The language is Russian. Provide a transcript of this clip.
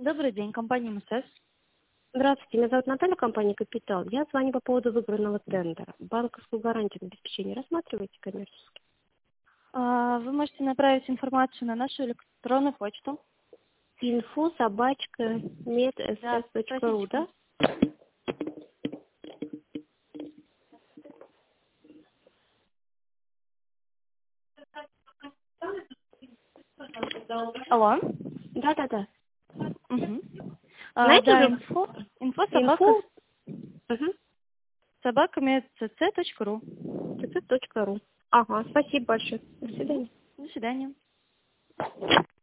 Добрый день, компания МСС. Здравствуйте, меня зовут Наталья, компания «Капитал». Я звоню по поводу выигранного тендера. Банковскую гарантию на обеспечение рассматриваете коммерчески? Вы можете направить информацию на нашу электронную почту. info@medss.ru, Простите, да? Алло. Да. Угу. Знаете Да, уже инфо собака info собакамедцц.ру. .ру. Ага, спасибо большое. До свидания. До свидания.